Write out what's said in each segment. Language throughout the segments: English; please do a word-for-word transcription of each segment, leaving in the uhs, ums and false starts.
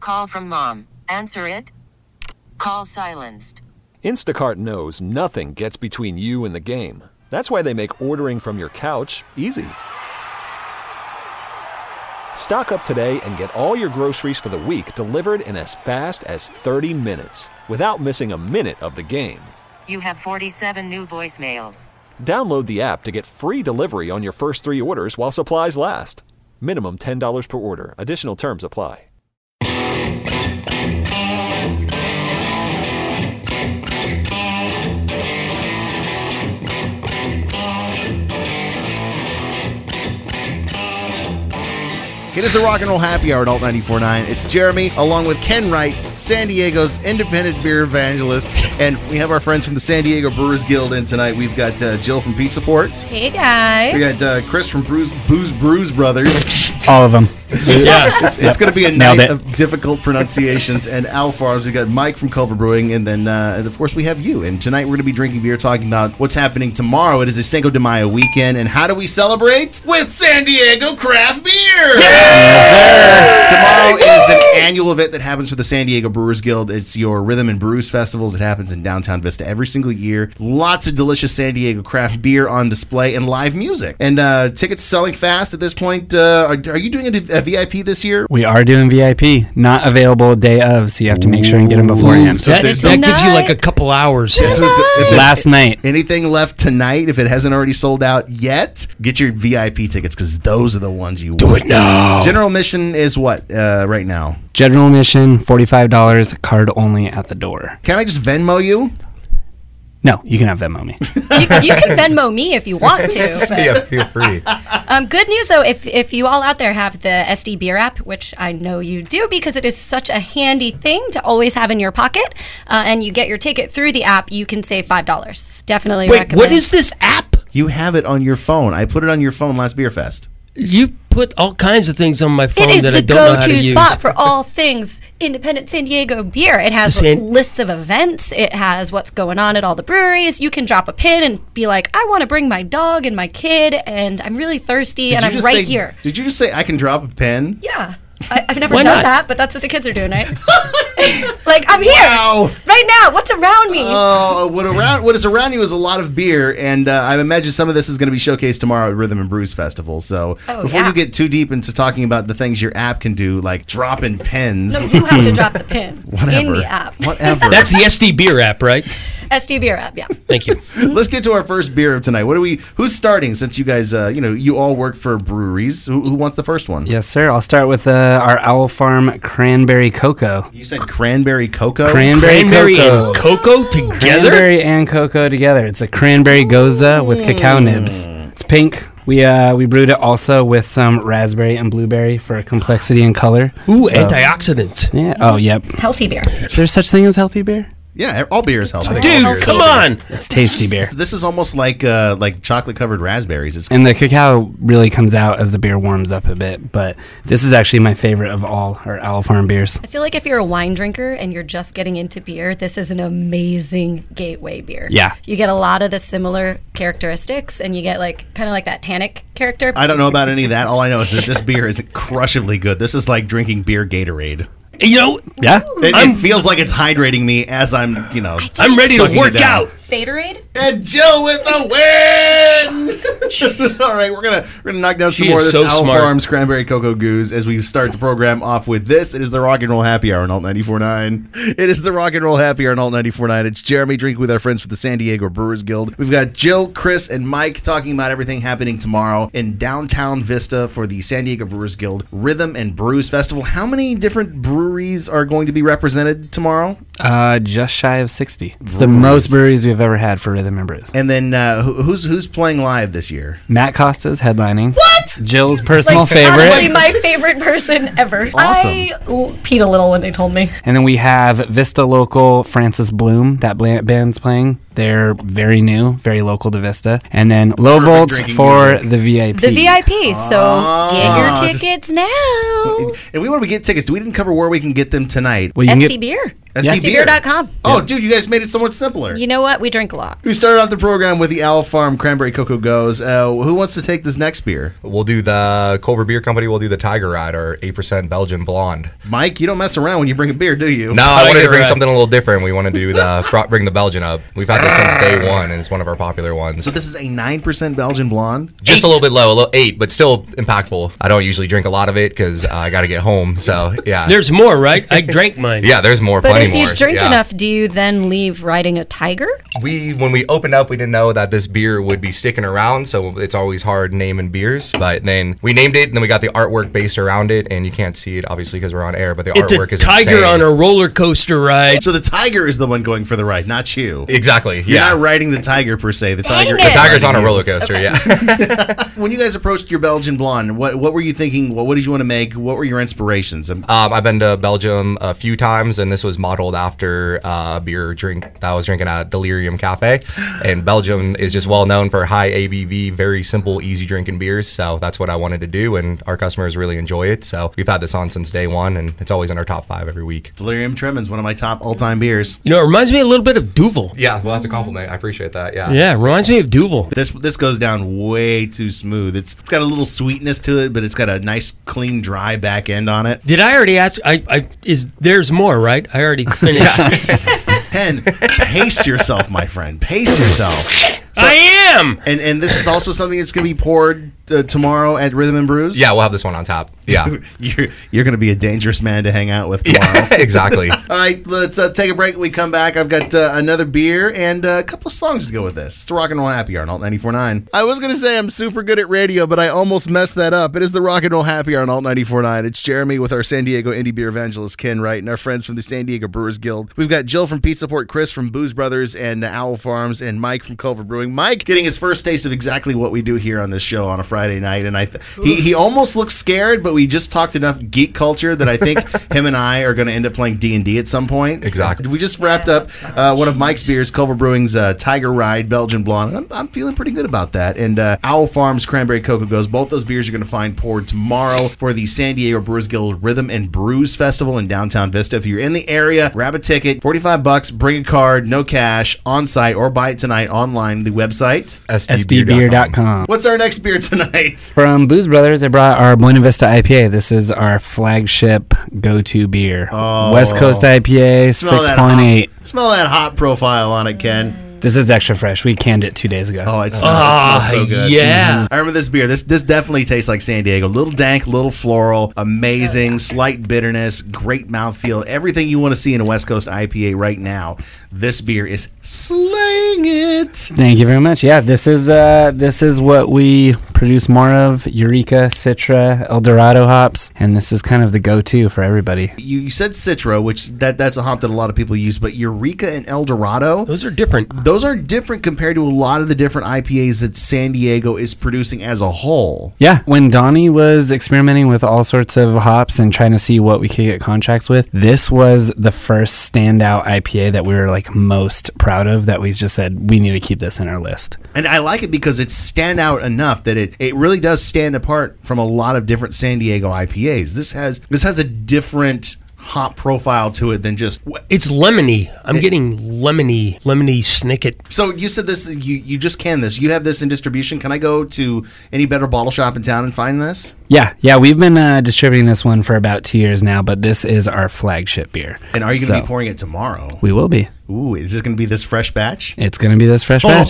Call from mom. Answer it. Call silenced. Instacart knows nothing gets between you and the game. That's why they make ordering from your couch easy. Stock up today and get all your groceries for the week delivered in as fast as thirty minutes without missing a minute of the game. You have forty-seven new voicemails. Download the app to get free delivery on your first three orders while supplies last. Minimum ten dollars per order. Additional terms apply. It is the Rock and Roll Happy Hour at Alt ninety-four point nine. It's Jeremy, along with Ken Wright, San Diego's independent beer evangelist, and we have our friends from the San Diego Brewers Guild in tonight. We've got uh, Jill from Pizza Ports. Hey, guys. We got uh, Chris from Bruce, Booze Brews Brothers. All of them. Yeah, it's, it's going to be a night of difficult pronunciations. And Alfars, we got Mike from Culver Brewing, and then uh, and of course we have you. And tonight we're going to be drinking beer, talking about what's happening tomorrow. It is a Cinco de Mayo weekend, and how do we celebrate? With San Diego craft beer. Yes, Tomorrow is an annual event that happens for the San Diego Brewers Guild. It's your Rhythm and Brews Festivals. It happens in downtown Vista every single year. Lots of delicious San Diego craft beer on display and live music. And uh, tickets selling fast at this point. Uh, are, are you doing a, a V I P this year? We are doing V I P. Not available day of, so you have to make sure and get them beforehand. So that that gives you like a couple hours. Yeah, so if Last night. Anything left tonight, if it hasn't already sold out yet, get your V I P tickets, because those are the ones you Do want. it now. General admission is what uh, right now? General admission, forty-five dollars, card only at the door. Can I just Venmo you? No, you can have Venmo me. You, you can Venmo me if you want to. But. Yeah, feel free. Um, good news, though, if if you all out there have the S D Beer app, which I know you do because it is such a handy thing to always have in your pocket, uh, and you get your ticket through the app, you can save five dollars. Definitely Wait, recommend. what is this app? You have it on your phone. I put it on your phone last Beer Fest. You put all kinds of things on my phone It is that the I don't know how to go-to use. spot for all things independent San Diego beer. It has San- lists of events. It has what's going on at all the breweries. You can drop a pin and be like, I want to bring my dog and my kid, and I'm really thirsty, Did and you I'm just right say- here. Did you just say I can drop a pen? Yeah. I, I've never Why done not? that, but that's what the kids are doing, right? Like, I'm here Wow. right now. What's around me? Oh, what around what is around you is a lot of beer, and uh, I imagine some of this is going to be showcased tomorrow at Rhythm and Brews Festival. So Oh, before yeah. you get too deep into talking about the things your app can do, like dropping pens, no, you have to drop the pin whatever, in the app. whatever. That's the S D Beer app, right? S D Beer app, yeah. Thank you. Let's get to our first beer of tonight. What are we? Who's starting? Since you guys, uh, you know, you all work for breweries. Who, who wants the first one? Yes, sir. I'll start with uh, our Owl Farm Cranberry Cocoa. You said cranberry cocoa. Cranberry, Cranberry cocoa. and cocoa together? Cranberry and cocoa together. It's a cranberry goza with cacao nibs. It's pink. We uh we brewed it also with some raspberry and blueberry for complexity and color. Ooh, So- antioxidants. Yeah. Oh, yep. Healthy beer. Is there such thing as healthy beer? Yeah, all beer is healthy. Dude, Healthy come beer. on. It's tasty beer. This is almost like uh, like chocolate covered raspberries. It's And the cacao really comes out as the beer warms up a bit, but this is actually my favorite of all our Owl Farm beers. I feel like if you're a wine drinker and you're just getting into beer, this is an amazing gateway beer. Yeah. You get a lot of the similar characteristics, and you get like kind of like that tannic character. I don't know about any of that. All I know is that this beer is crushingly good. This is like drinking beer Gatorade. You know, Yeah? It, I'm- it feels like it's hydrating me as I'm, you know, I'm ready to sucking it work down. out. Faderade? And Jill with the win! All right, we're gonna we're gonna knock down She some more of is this so Owl smart. Farms Cranberry Cocoa Goose as we start the program off with this. It is the Rock and Roll Happy Hour on Alt ninety-four point nine. It is the Rock and Roll Happy Hour on Alt ninety-four point nine. It's Jeremy drinking with our friends from the San Diego Brewers Guild. We've got Jill, Chris, and Mike talking about everything happening tomorrow in downtown Vista for the San Diego Brewers Guild Rhythm and Brews Festival. How many different breweries are going to be represented tomorrow? Uh, just shy of sixty. It's the most breweries we've ever had for Rhythm and Brews. And then uh, who, who's who's playing live this year? Matt Costa's headlining. What? Jill's personal Like, favorite. honestly, my favorite person ever. Awesome. I l- peed a little when they told me. And then we have Vista local Francis Bloom. That bla- band's playing. They're very new, very local to Vista. And then Low Perfect Volts drinking for music. the V I P. The V I P. So Ah, get your just- tickets now. If we want to get tickets, we didn't cover where we can get them tonight. Well, you can S D get Beer. S D S D beer dot com. Oh, dude, you guys made it so much simpler. You know what? We drink a lot. We started off the program with the Owl Farm Cranberry Cocoa Goes. Uh, who wants to take this next beer? We'll do the Culver Beer Company. We'll do the Tiger Ride, or eight percent Belgian Blonde. Mike, you don't mess around when you bring a beer, do you? No, I wanted to bring Ride. something a little different. We want to do the bring the Belgian up. We've had this since day one, and it's one of our popular ones. So this is a nine percent Belgian Blonde? Just a little bit low, a little eight, but still impactful. I don't usually drink a lot of it because uh, I got to get home. So yeah, There's more, right? I drank mine. yeah, there's more, But plenty if more. you drink yeah. enough, do you then leave riding a tiger? We when we opened up, we didn't know that this beer would be sticking around, so it's always hard naming beers. But then we named it, and then we got the artwork based around it, and you can't see it obviously because we're on air. But the It's artwork a is tiger insane. on a roller coaster ride. So the tiger is the one going for the ride, not you. Exactly. You're Yeah. not riding the tiger per se. The Dang tiger. it. The tiger's on a riding you. roller coaster. Yeah. When you guys approached your Belgian Blonde, what what were you thinking? What, what did you want to make? What were your inspirations? Um, Um, I've been to Belgium a few times, and this was modeled after uh, a beer drink that I was drinking at Delirium Cafe. And Belgium is just well known for high A B V, very simple, easy drinking beers. So that's what I wanted to do, and our customers really enjoy it. So we've had this on since day one, and it's always in our top five every week. Delirium Tremens, one of my top all-time beers. You know, it reminds me a little bit of Duvel. Yeah, well, that's a compliment. I appreciate that. Yeah. Yeah, it reminds me of Duvel. This this goes down way too smooth. It's it's got a little sweetness to it, but it's got a nice, clean, dry back end on it. Did I already ask? I, I is there's more, right? I already finished. Pen, pace yourself, my friend. Pace yourself. I am. And and this is also something that's going to be poured uh, tomorrow at Rhythm and Brews. Yeah, we'll have this one on tap. Yeah. you're you're going to be a dangerous man to hang out with tomorrow. Yeah, exactly. All right, let's uh, take a break. When we come back, I've got uh, another beer and uh, a couple of songs to go with this. It's the Rock and Roll Happy Hour on Alt ninety-four point nine. I was going to say I'm super good at radio, but I almost messed that up. It is the Rock and Roll Happy Hour on Alt ninety-four point nine. It's Jeremy with our San Diego indie beer evangelist Ken Wright and our friends from the San Diego Brewers Guild. We've got Jill from Pizza Port, Chris from Booze Brothers and uh, Owl Farms, and Mike from Culver Brewing. Mike getting his first taste of exactly what we do here on this show on a Friday night, and I th- he he almost looks scared, but we just talked enough geek culture that I think him and I are going to end up playing D and D at some point. Exactly. We just wrapped up uh, one of Mike's beers, Culver Brewing's uh, Tiger Ride Belgian Blonde. I'm, I'm feeling pretty good about that. And uh, Owl Farms Cranberry Cocoa Goes. Both those beers you're going to find poured tomorrow for the San Diego Brewers Guild Rhythm and Brews Festival in downtown Vista. If you're in the area, grab a ticket, forty-five bucks, bring a card, no cash, on site, or buy it tonight online. The website. S D beer dot com. What's our next beer tonight? From Booze Brothers, I brought our Buena Vista I P A. This is our flagship go-to beer. Oh. West Coast I P A, Smell six that point eight. hop- Smell that hot profile on it, Ken. This is extra fresh. We canned it two days ago. Oh, it's, Ah, it smells so good. yeah. I remember this beer. This this definitely tastes like San Diego. Little dank, little floral, amazing, slight bitterness, great mouthfeel. Everything you want to see in a West Coast I P A right now. This beer is slaying it. Thank you very much. Yeah, this is uh, this is what we produce more of: Eureka, Citra, El Dorado hops, and this is kind of the go-to for everybody. You, you said Citra, which that that's a hop that a lot of people use, but Eureka and El Dorado, Those are different. those are different compared to a lot of the different I P As that San Diego is producing as a whole. Yeah, when Donnie was experimenting with all sorts of hops and trying to see what we could get contracts with, this was the first standout I P A that we were like most proud of, that we just said we need to keep this in our list. And I like it because it's stand out enough that it, it really does stand apart from a lot of different San Diego I P As. This has this has a different hop profile to it than just. It's lemony. I'm getting lemony, lemony snicket. So you said this. You you just canned this. You have this in distribution. Can I go to any better bottle shop in town and find this? Yeah, yeah, we've been uh, distributing this one for about two years now, but this is our flagship beer. And are you going to So, be pouring it tomorrow? We will be. Ooh, is this going to be this fresh batch? It's going to be this fresh batch.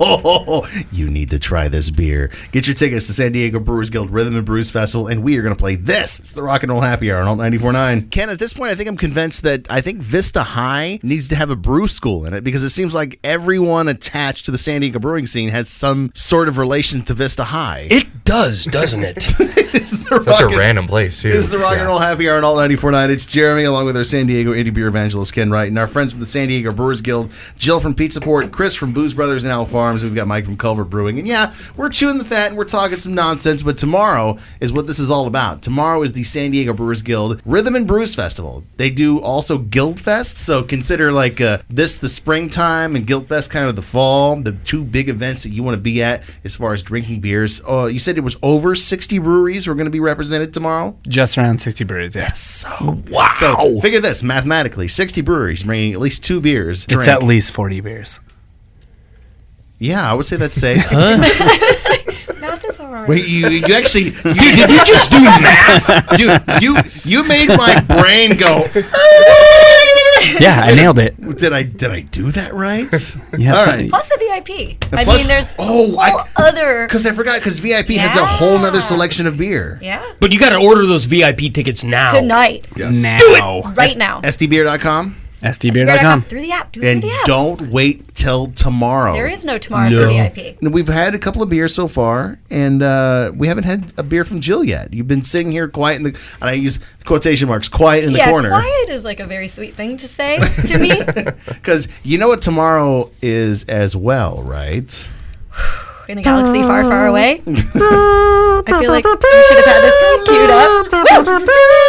Oh, you need to try this beer. Get your tickets to San Diego Brewers Guild Rhythm and Brews Festival, and we are going to play this. It's the Rock and Roll Happy Hour on Alt ninety-four point nine. Ken, at this point, I think I'm convinced that I think Vista High needs to have a brew school in it, because it seems like everyone attached to the San Diego brewing scene has some sort of relation to Vista High. It does, doesn't it? It's the Such a Rock and- random place, too. It's the Rock and Yeah. Roll Happy Hour on Alt ninety-four point nine. It's Jeremy, along with our San Diego indie beer evangelist Ken Wright, and our friends from the San Diego Brewers Guild, Jill from Pizza Port, Chris from Booze Brothers and Owl Farms. We've got Mike from Culver Brewing. And yeah, we're chewing the fat and we're talking some nonsense, but tomorrow is what this is all about. Tomorrow is the San Diego Brewers Guild Rhythm and Brews Festival. They do also Guild Fest, so consider like uh, this the springtime and Guild Fest kind of the fall, the two big events that you want to be at as far as drinking beers. Uh, you said it was over sixty breweries breweries who are going to be represented tomorrow? Just around sixty breweries, yeah. That's so wow. So figure this mathematically: sixty breweries bringing at least two beers. To it's drink. at least forty beers. Yeah, I would say that's safe. Math is hard. Wait, you, you actually, you, did you just do math? Dude, you, you made my brain go. Yeah, I nailed it. Did I did I do that right? Yeah, all right. Plus the V I P. I plus- mean, there's oh, whole I- other. Because I forgot, because V I P has a Yeah. whole nother selection of beer. Yeah. But you got to order those V I P tickets now. Tonight. Now. Right now. S D beer dot com. S D beer dot com. Through the app. Do it And through the app. don't wait till tomorrow. There is no tomorrow No. for V I P. We've had a couple of beers so far, and uh, we haven't had a beer from Jill yet. You've been sitting here quiet in the, and I use quotation marks, quiet in the yeah, corner. quiet is like a very sweet thing to say to me. Because you know what tomorrow is as well, right? In a galaxy far, far away. I feel like we should have had this queued up.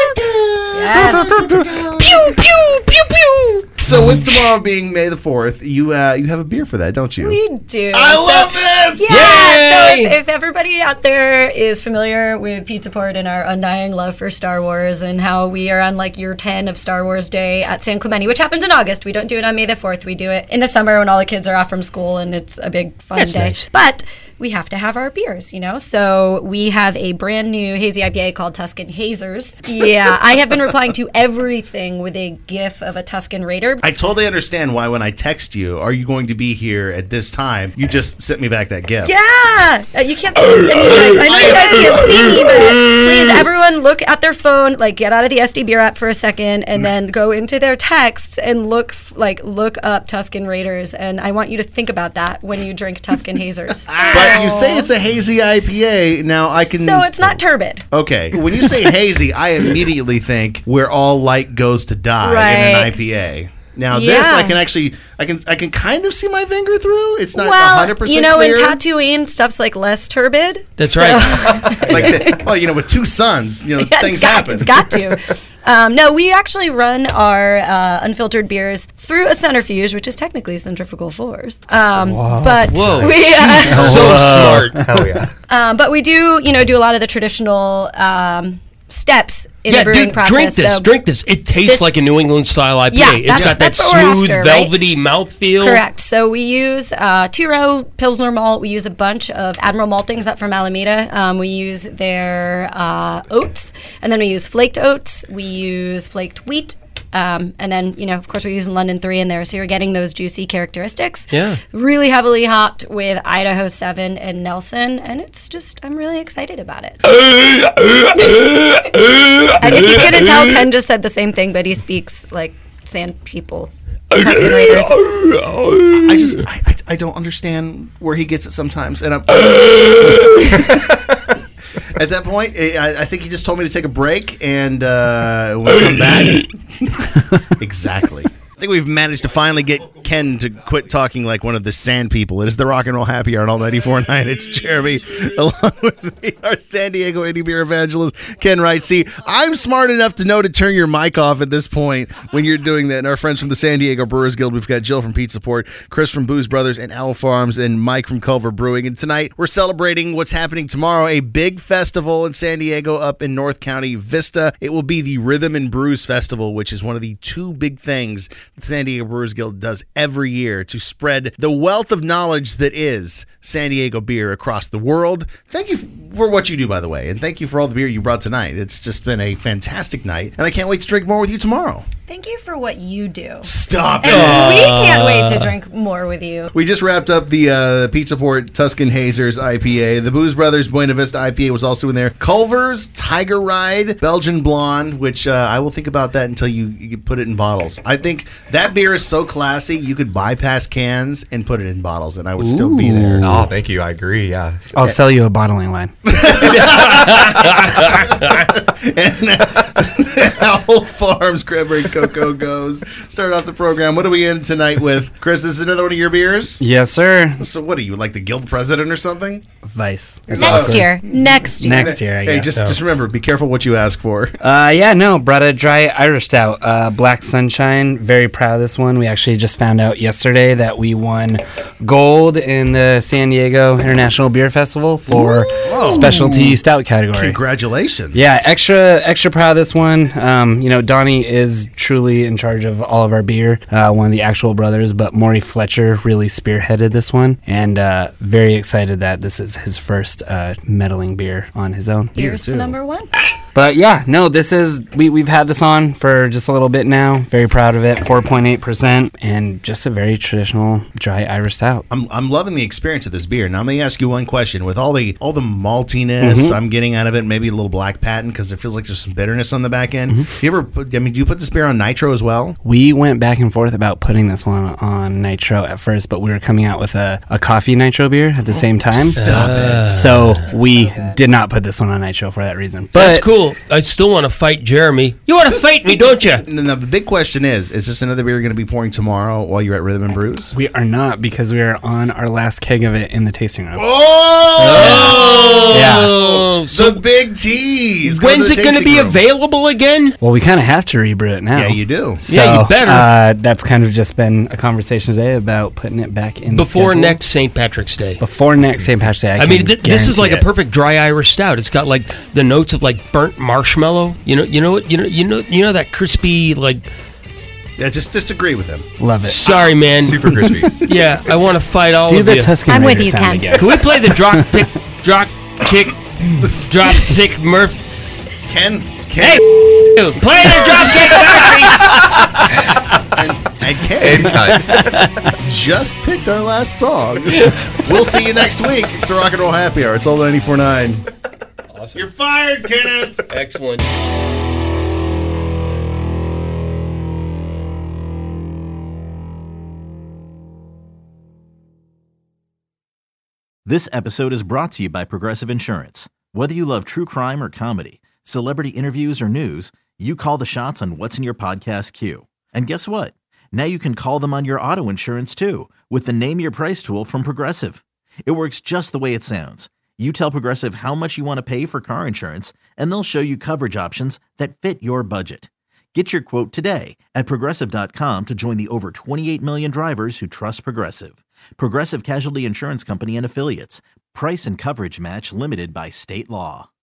Yes. Pew, pew, pew, pew. So with tomorrow being May the fourth, you uh, you have a beer for that, don't you? We do. I So- love this! Yeah. So Yay! if, if everybody out there is familiar with Pizza Port and our undying love for Star Wars and how we are on like year ten of Star Wars Day at San Clemente, which happens in August. We don't do it on May the fourth. We do it in the summer when all the kids are off from school and it's a big fun That's day. nice. But we have to have our beers, you know? So we have a brand new hazy I P A called Tuscan Hazers. Yeah, I have been replying to everything with a gif of a Tuscan Raider. I totally understand why when I text you, are you going to be here at this time, you just sent me back that gift. Yeah, uh, you can't. See, I, mean, like, I know you guys can't see me, but please, everyone, look at their phone. Like, get out of the S D Beer app for a second, and then go into their texts and look, f- like, look up Tuscan Raiders. And I want you to think about that when you drink Tuscan Hazers. But you say it's a hazy I P A. Now I can. So it's not turbid. Okay. When you say hazy, I immediately think where all light goes to die in an Right. I P A. Now this, Yeah. I can actually, I can, I can kind of see my finger through. It's not Well, hundred percent you know, clear. in Tatooine, stuff's like less turbid. That's right. like, the, well, you know, with two suns, you know, Yeah, things it's got, happen. It's got to. Um, no, we actually run our uh, unfiltered beers through a centrifuge, which is technically centrifugal force. Um, but Whoa. we, uh, So smart. Hell yeah. um, but we do, you know, do a lot of the traditional um, steps in Yeah, the brewing dude, process. drink this. So- Drink this. It tastes This- like a New England style I P A. Yeah, It's that's- got that that's what we're smooth, after, right? velvety mouthfeel. Correct. So we use uh, two-row Pilsner malt. We use a bunch of Admiral Maltings up from Alameda. Um, we use their uh, oats, and then we use flaked oats. We use flaked wheat. Um, and then, you know, of course, we're using London three in there, so you're getting those juicy characteristics. Yeah. Really heavily hopped with Idaho seven and Nelson, and it's just, I'm really excited about it. And if you couldn't tell, Ken just said the same thing, but he speaks like sand people. Tuscan Raiders. I just, I, I, I don't understand where he gets it sometimes, and I'm. At that point, I, I think he just told me to take a break, and uh, when we come back, exactly. I think we've managed to finally get Ken to quit talking like one of the sand people. It is the Rock and Roll Happy Hour on all ninety-four point nine. It's Jeremy, along with me, our San Diego indie beer evangelist, Ken Wright. See, I'm smart enough to know to turn your mic off at this point when you're doing that. And our friends from the San Diego Brewers Guild, we've got Jill from Pizza Port, Chris from Booze Brothers and Owl Farms, and Mike from Culver Brewing. And tonight, we're celebrating what's happening tomorrow, a big festival in San Diego up in North County Vista. It will be the Rhythm and Brews Festival, which is one of the two big things the San Diego Brewers Guild does every year to spread the wealth of knowledge that is San Diego beer across the world. Thank you for what you do, by the way, and thank you for all the beer you brought tonight. It's just been a fantastic night, and I can't wait to drink more with you tomorrow. Thank you for what you do. Stop And it! we can't wait to drink more with you. We just wrapped up the uh, Pizza Port Tuscan Hazers I P A. The Booze Brothers Buena Vista I P A was also in there. Culver's Tiger Ride Belgian Blonde, which uh, I will think about that until you, you put it in bottles. I think that beer is so classy, you could bypass cans and put it in bottles, and I would still be there. Oh, thank you. I agree. Yeah. I'll sell you a bottling line. And, uh, Owl Farms Cranberry Cocoa goes. Start off the program. What are we in tonight with? Chris, this is another one of your beers? Yes, sir. So what are you, like the guild president or something? Vice. Next awesome. year. Next year. Next year, I Hey, guess. just so. just remember, be careful what you ask for. Uh, yeah, no, brought a dry Irish stout, uh, Black Sunshine. Very proud of this one. We actually just found out yesterday that we won gold in the San Diego International Beer Festival for specialty stout category. Congratulations. Yeah, extra extra proud of this one. Um, you know, Donnie is truly in charge of all of our beer, uh, one of the actual brothers, but Maury Fletcher really spearheaded this one, and uh, very excited that this is his first uh, meddling beer on his own. Here's to number one. But yeah, no, this is, we, we've had this on for just a little bit now. Very proud of it, four point eight percent, and just a very traditional dry Irish stout. I'm I'm loving the experience of this beer. Now let me ask you one question. With all the all the maltiness I'm getting out of it, maybe a little black patent because it feels like there's some bitterness on the back end. Do you ever put, I mean, do you put this beer on nitro as well? We went back and forth about putting this one on nitro at first, but we were coming out with a, a coffee nitro beer at the same time. Stop it. So we did not put this one on nitro for that reason. But That's cool. I still want to fight Jeremy. You want to fight me, don't you? And then the big question is, is this another beer you're going to be pouring tomorrow while you're at Rhythm and Brews? we are not, because we are on our last keg of it in the tasting room. Oh! Oh, so The big tease. Go when's to it the going to tasting be room. available again? Well, we kind of have to rebrew it now. Yeah, you do. So, Yeah, you better. Uh, that's kind of just been a conversation today about putting it back in the Before schedule. next Saint Patrick's Day. Before next Saint Patrick's Day. I, I mean, can th- this is like guarantee a perfect dry Irish stout. It's got like the notes of like burnt marshmallow. You know, you know what? You know, you know, you know that crispy like. Yeah, just just agree with him. it. Love it. Sorry, man. Super crispy. Yeah, I want to fight all Do of the you. Tuscan I'm with Raider you, sound Ken. again. Can we play the drop pick, drop kick, drop pick Murph? Ken, Hey, Ken, you, play the drop kick Murphys. and Ken And cut. just picked our last song. We'll see you next week. It's the Rock and Roll Happy Hour. It's all ninety-four point nine. Awesome. You're fired, Kenneth. Excellent. This episode is brought to you by Progressive Insurance. Whether you love true crime or comedy, celebrity interviews or news, you call the shots on what's in your podcast queue. And guess what? Now you can call them on your auto insurance too with the Name Your Price tool from Progressive. It works just the way it sounds. You tell Progressive how much you want to pay for car insurance, and they'll show you coverage options that fit your budget. Get your quote today at Progressive dot com to join the over twenty-eight million drivers who trust Progressive. Progressive Casualty Insurance Company and Affiliates. Price and coverage match limited by state law.